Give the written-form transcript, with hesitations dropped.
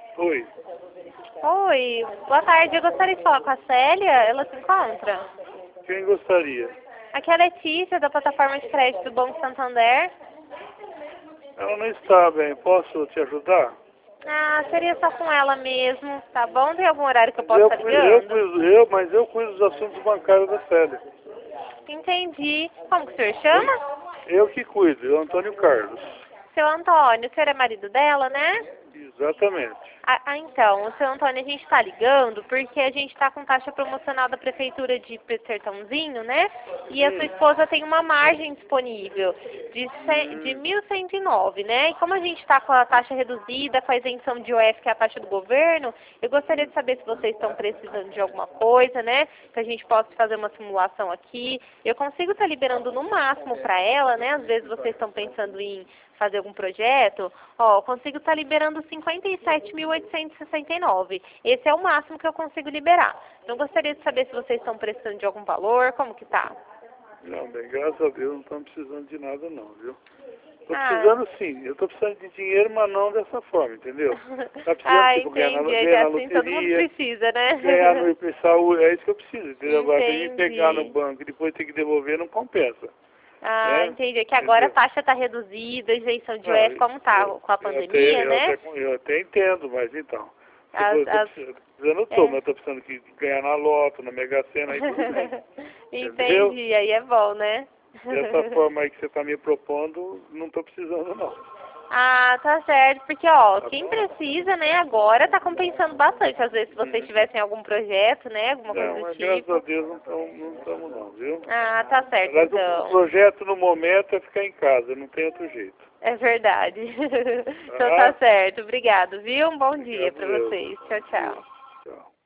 Oi. Oi, boa tarde. Eu gostaria de falar com a Célia. Ela se encontra? Quem gostaria? Aqui é a Letícia, da plataforma de crédito do Banco Santander. Ela não está bem. Posso te ajudar? Ah, seria só com ela mesmo, tá bom? Tem algum horário que eu possa estar ligando? Mas eu cuido dos assuntos bancários da Célia. Entendi. Como que o senhor chama? Eu que cuido, eu Antônio Carlos. Seu Antônio, o senhor é marido dela, né? Exatamente. Então, o seu Antônio, a gente está ligando porque a gente está com taxa promocional da Prefeitura de Sertãozinho, né? E a sua esposa tem uma margem disponível de 1.109, né? E como a gente está com a taxa reduzida, com a isenção de IOF, que é a taxa do governo, eu gostaria de saber se vocês estão precisando de alguma coisa, né? Que a gente possa fazer uma simulação aqui. Eu consigo estar liberando no máximo para ela, né? Às vezes vocês estão pensando em fazer algum projeto, ó, consigo estar liberando 57.869. Esse é o máximo que eu consigo liberar. Então, gostaria de saber se vocês estão precisando de algum valor, como que tá? Não, bem, graças a Deus não estamos precisando de nada não, viu? Estou precisando sim, eu estou precisando de dinheiro, mas não dessa forma, entendeu? Tá precisando, tipo, ganhar na Assim todo mundo loteria, precisa, né? ganhar no IPSAU, é isso que eu preciso, entendeu? Agora, se me pegar no Entendi. banco e depois ter que devolver, não compensa. Ah, Né? entendi. É que agora a taxa está reduzida, a isenção de IOF, como tá com a pandemia, né? Eu até entendo, mas então. As, Eu as, tô mas eu tô precisando que ganhar na loto, na Mega Sena, aí tudo bem. Entendeu? Entendi, aí é bom, né? Dessa forma aí que você está me propondo, não estou precisando não. Ah, tá certo, porque ó, Tá quem bom? precisa, né, agora tá compensando bastante. Às vezes se vocês tivessem algum projeto, né, alguma coisa Não, do mas graças a tipo. Deus não estamos não, viu? Ah, tá certo Aliás, o então. projeto no momento é ficar em casa, não tem outro jeito. É verdade. Então Tá? tá certo. Obrigado, viu? Um bom dia Obrigado pra eu. vocês. Tchau, Bom dia. tchau. Tchau.